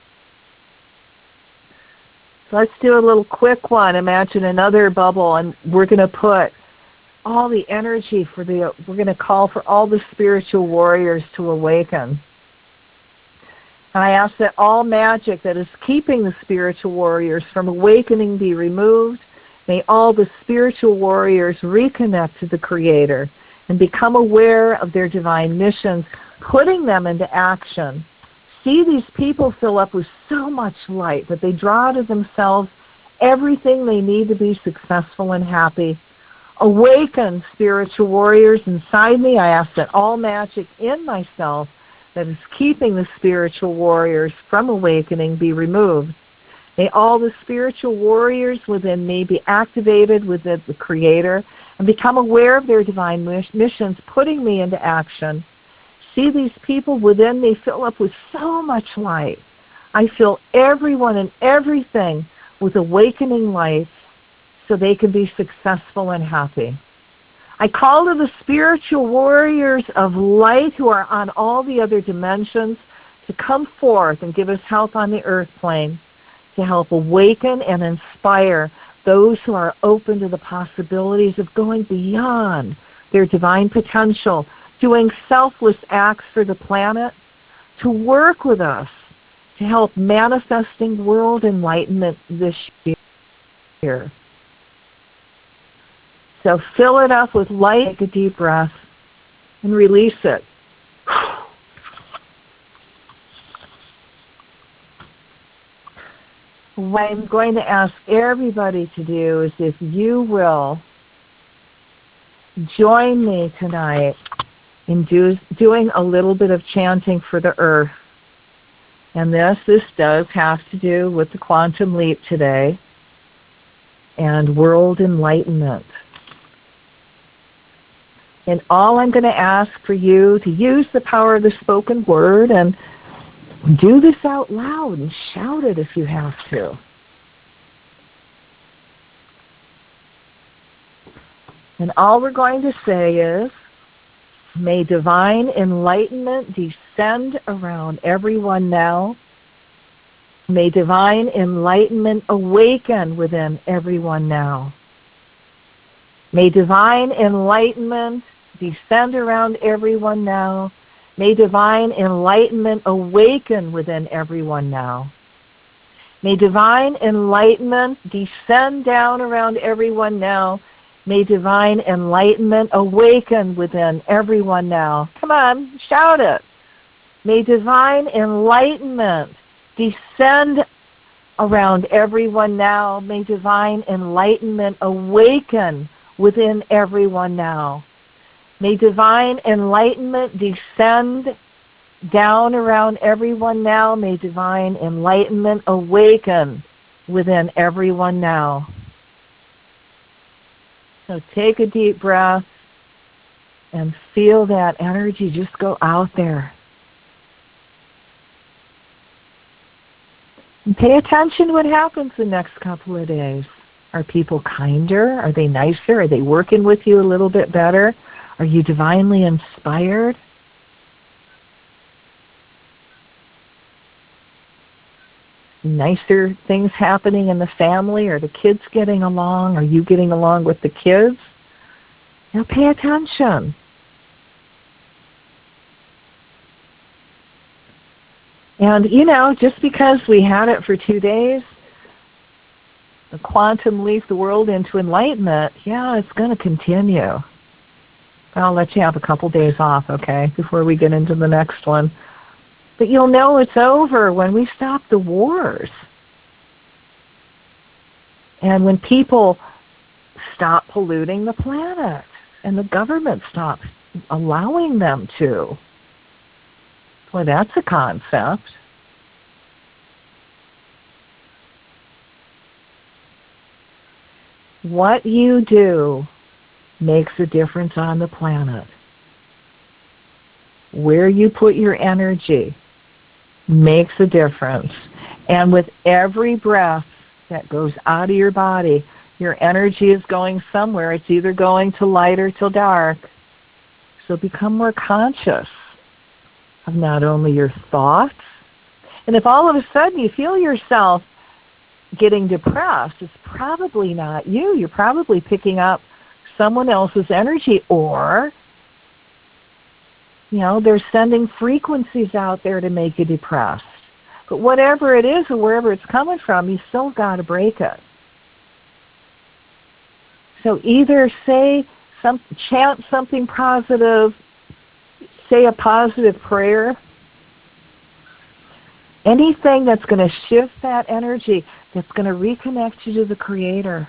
So let's do a little quick one. Imagine another bubble, and we're going to put all the energy for the, we're going to call for all the spiritual warriors to awaken. And I ask that all magic that is keeping the spiritual warriors from awakening be removed. May all the spiritual warriors reconnect to the Creator and become aware of their divine missions, putting them into action. See these people fill up with so much light that they draw to themselves everything they need to be successful and happy. Awaken, spiritual warriors inside me. I ask that all magic in myself that is keeping the spiritual warriors from awakening be removed. May all the spiritual warriors within me be activated within the Creator and become aware of their divine missions, putting me into action. See these people within me fill up with so much light. I fill everyone and everything with awakening lights so they can be successful and happy. I call to the spiritual warriors of light who are on all the other dimensions to come forth and give us help on the earth plane, to help awaken and inspire those who are open to the possibilities of going beyond their divine potential, doing selfless acts for the planet, to work with us to help manifesting world enlightenment this year. So fill it up with light, take a deep breath, and release it. What I'm going to ask everybody to do is, if you will join me tonight in do, doing a little bit of chanting for the earth. And this, this does have to do with the quantum leap today and world enlightenment. And all I'm going to ask for you to use the power of the spoken word and do this out loud and shout it if you have to. And all we're going to say is, may divine enlightenment descend around everyone now. May divine enlightenment awaken within everyone now. May divine enlightenment descend around everyone now. May divine enlightenment awaken within everyone now. May divine enlightenment descend down around everyone now. May divine enlightenment awaken within everyone now. Come on, shout it. May divine enlightenment descend around everyone now. May divine enlightenment awaken within everyone now. May divine enlightenment descend down around everyone now. May divine enlightenment awaken within everyone now. So take a deep breath and feel that energy just go out there. And pay attention to what happens the next couple of days. Are people kinder? Are they nicer? Are they working with you a little bit better? Are you divinely inspired? Nicer things happening in the family? Are the kids getting along? Are you getting along with the kids? Now pay attention. And, you know, just because we had it for two days, the quantum leap the world into enlightenment, yeah, it's going to continue. I'll let you have a couple days off, okay, before we get into the next one. But you'll know it's over when we stop the wars. And when people stop polluting the planet and the government stops allowing them to. Boy, that's a concept. What you do makes a difference on the planet. Where you put your energy makes a difference. And with every breath that goes out of your body, your energy is going somewhere. It's either going to light or to dark. So become more conscious of not only your thoughts, and if all of a sudden you feel yourself getting depressed, it's probably not you. You're probably picking up someone else's energy, or, you know, they're sending frequencies out there to make you depressed. But whatever it is or wherever it's coming from, you still got to break it. So either say some, chant something positive, say a positive prayer, anything that's going to shift that energy, that's going to reconnect you to the Creator.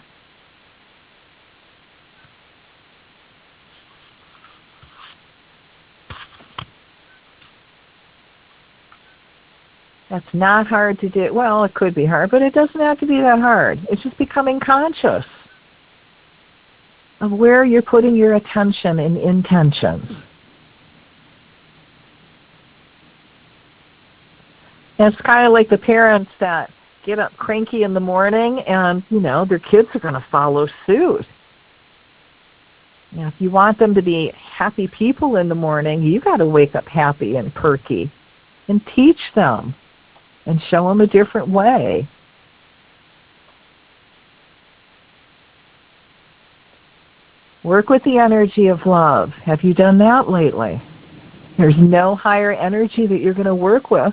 That's not hard to do. Well, it could be hard, but it doesn't have to be that hard. It's just becoming conscious of where you're putting your attention and intentions. And it's kind of like the parents that get up cranky in the morning and, you know, their kids are going to follow suit. Now, if you want them to be happy people in the morning, you got to wake up happy and perky and teach them and show them a different way. Work with the energy of love. Have you done that lately? There's no higher energy that you're going to work with.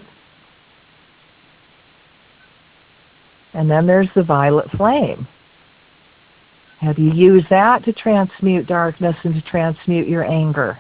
And then there's the violet flame. Have you used that to transmute darkness and to transmute your anger?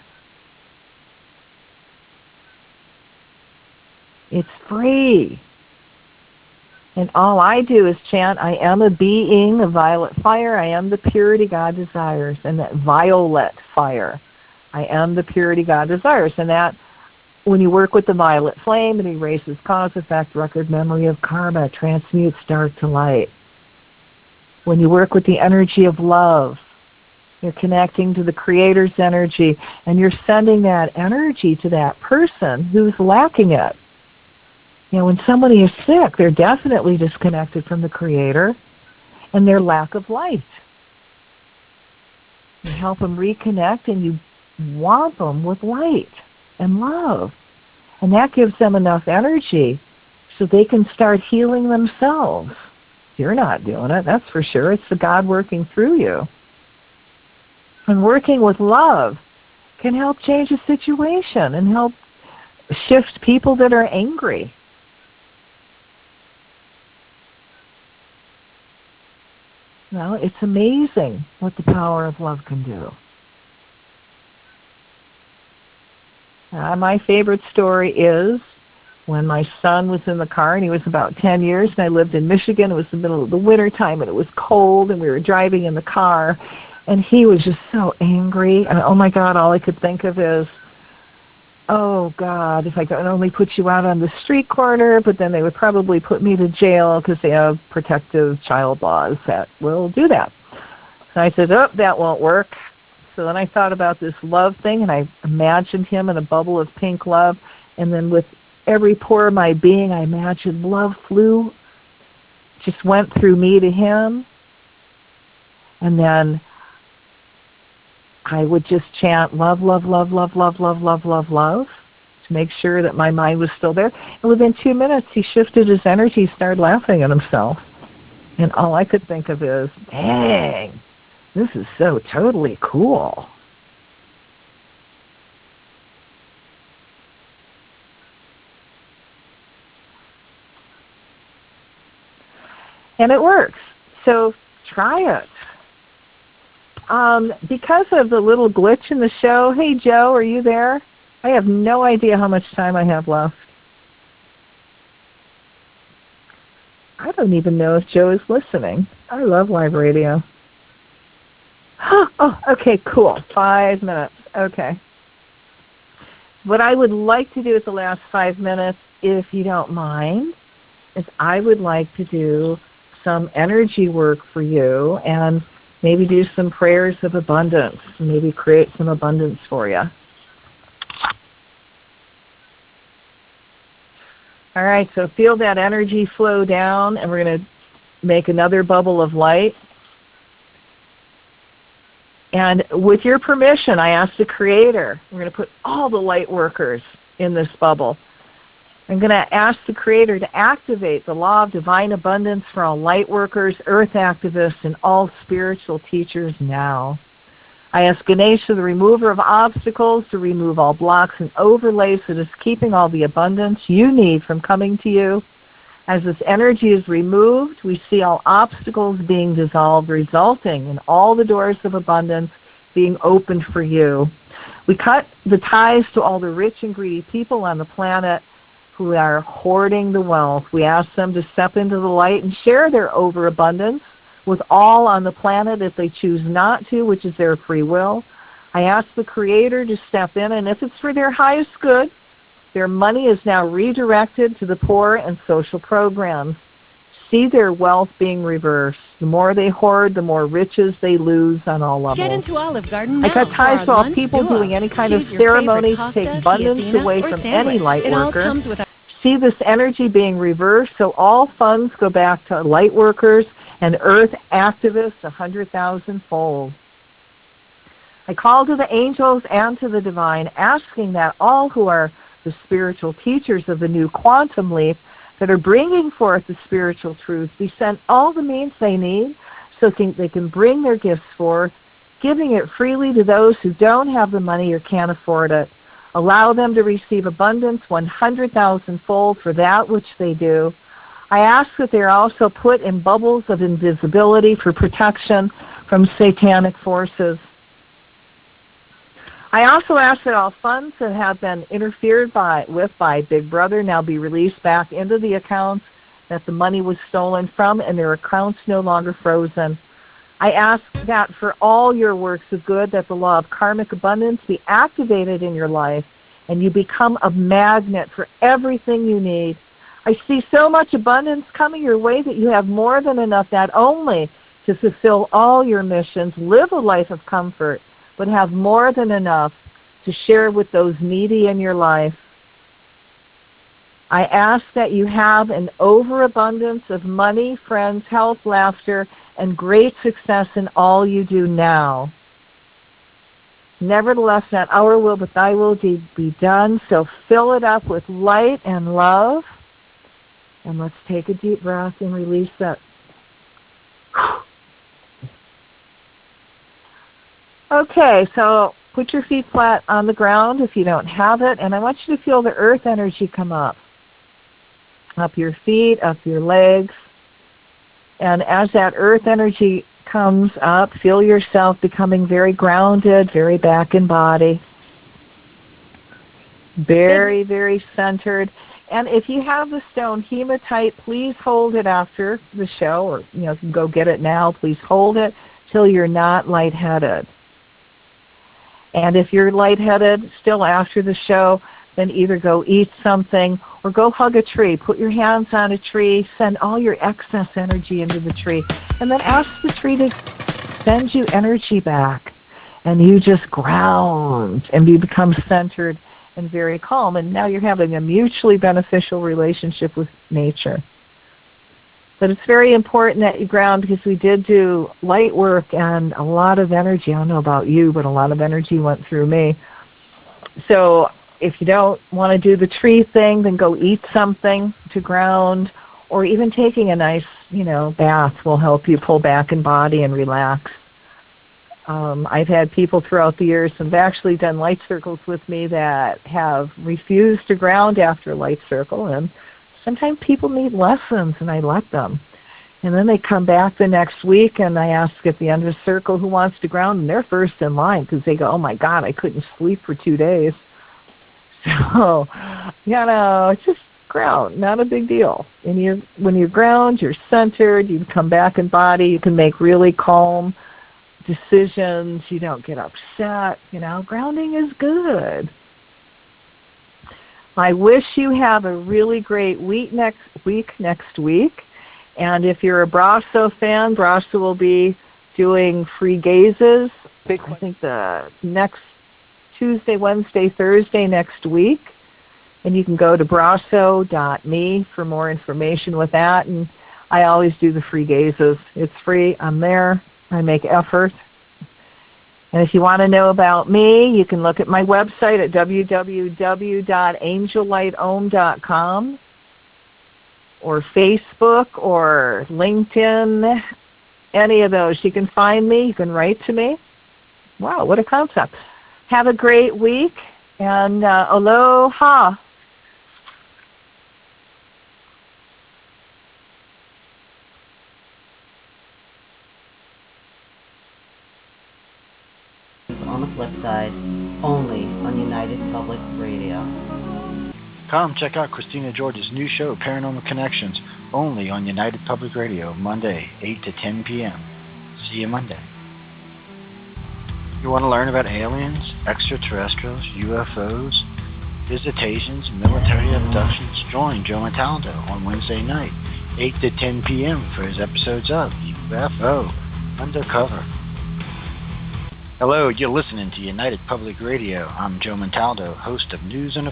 It's free. And all I do is chant, I am a being of violet fire. I am the purity God desires. And that violet fire. I am the purity God desires. And that, when you work with the violet flame, it erases cause, effect, record, memory of karma, transmutes dark to light. When you work with the energy of love, you're connecting to the Creator's energy, and you're sending that energy to that person who's lacking it. You know, when somebody is sick, they're definitely disconnected from the Creator and their lack of light. You help them reconnect, and you want them with light and love. And that gives them enough energy so they can start healing themselves. You're not doing it, that's for sure. It's the God working through you. And working with love can help change a situation and help shift people that are angry. Well, it's amazing what the power of love can do. Uh, my favorite story is when my son was in the car, and he was about ten years, and I lived in Michigan. It was the middle of the winter time, and it was cold, and we were driving in the car, and he was just so angry. And oh my God, all I could think of is, oh God, if I could only put you out on the street corner, but then they would probably put me to jail because they have protective child laws that will do that. So I said, oh, that won't work. So then I thought about this love thing, and I imagined him in a bubble of pink love, and then with every pore of my being, I imagined love flew, just went through me to him, and then I would just chant love, love, love, love, love, love, love, love, love, to make sure that my mind was still there. And within two minutes, he shifted his energy, started laughing at himself. And all I could think of is, dang, this is so totally cool. And it works. So try it. Um, because of the little glitch in the show, hey, Joe, are you there? I have no idea how much time I have left. I don't even know if Joe is listening. I love live radio. Oh, okay, cool. Five minutes. Okay. What I would like to do at the last five minutes, if you don't mind, is I would like to do some energy work for you. And Maybe do some prayers of abundance. Maybe create some abundance for you. All right, so feel that energy flow down, and we're going to make another bubble of light. And with your permission, I ask the Creator, we're going to put all the light workers in this bubble. I'm going to ask the Creator to activate the law of divine abundance for all light workers, earth activists, and all spiritual teachers now. I ask Ganesha, the remover of obstacles, to remove all blocks and overlays that is keeping all the abundance you need from coming to you. As this energy is removed, we see all obstacles being dissolved, resulting in all the doors of abundance being opened for you. We cut the ties to all the rich and greedy people on the planet who are hoarding the wealth. We ask them to step into the light and share their overabundance with all on the planet if they choose not to, which is their free will. I ask the Creator to step in, and if it's for their highest good, their money is now redirected to the poor and social programs. See their wealth being reversed. The more they hoard, the more riches they lose on all levels. Get into Olive Garden now. I cut ties to all lunch people duo. doing any kind Choose of your ceremonies favorite to take pasta, abundance chiatina, away or from sandwich. any light It all worker. comes with a See this energy being reversed, so all funds go back to light workers and earth activists a hundred thousand fold. I call to the angels and to the divine, asking that all who are the spiritual teachers of the new quantum leap that are bringing forth the spiritual truth be sent all the means they need so can, they can bring their gifts forth, giving it freely to those who don't have the money or can't afford it. Allow them to receive abundance one hundred thousand fold for that which they do. I ask that they are also put in bubbles of invisibility for protection from satanic forces. I also ask that all funds that have been interfered by, with by Big Brother now be released back into the accounts that the money was stolen from, and their accounts no longer frozen. I ask that for all your works of good, that the law of karmic abundance be activated in your life, and you become a magnet for everything you need. I see so much abundance coming your way that you have more than enough not only to fulfill all your missions, live a life of comfort, but have more than enough to share with those needy in your life. I ask that you have an overabundance of money, friends, health, laughter, and great success in all you do now. Nevertheless, not our will, but thy will be done. So fill it up with light and love. And let's take a deep breath and release that. Okay, so put your feet flat on the ground if you don't have it, and I want you to feel the earth energy come up. Up your feet, up your legs. And as that earth energy comes up, feel yourself becoming very grounded, very back in body. Very, very centered. And if you have the stone hematite, please hold it after the show, or you know, if you can go get it now, please hold it till you're not lightheaded. And if you're lightheaded still after the show, then either go eat something or go hug a tree. Put your hands on a tree, send all your excess energy into the tree, and then ask the tree to send you energy back. And you just ground and you become centered and very calm. And now you're having a mutually beneficial relationship with nature. But it's very important that you ground, because we did do light work and a lot of energy. I don't know about you, but a lot of energy went through me. So if you don't want to do the tree thing, then go eat something to ground, or even taking a nice, you know, bath will help you pull back in body and relax. Um, I've had people throughout the years that have actually done light circles with me that have refused to ground after a light circle, and sometimes people need lessons, and I let them. And then they come back the next week, and I ask at the end of the circle who wants to ground, and they're first in line, because they go, oh, my God, I couldn't sleep for two days. So, you know, just ground, not a big deal. And you, when you ground, you're centered, you come back in body, you can make really calm decisions, you don't get upset, you know, grounding is good. I wish you have a really great week next week next week. And if you're a Brasso fan, Brasso will be doing free gazes. I think the next Tuesday, Wednesday, Thursday next week. And you can go to brasso dot me for more information with that. And I always do the free gazes. It's free. I'm there. I make effort. And if you want to know about me, you can look at my website at w w w dot angel light ohm dot com or Facebook or LinkedIn, any of those. You can find me. You can write to me. Wow, what a concept. Have a great week, and uh, aloha. On the flip side, only on United Public Radio. Come check out Christina George's new show, Paranormal Connections, only on United Public Radio, Monday, eight to ten p.m. See you Monday. You want to learn about aliens, extraterrestrials, U F Os, visitations, military abductions? Join Joe Metaldo on Wednesday night, eight to ten p.m. for his episodes of U F O Undercover. Hello, you're listening to United Public Radio. I'm Joe Montaldo, host of News and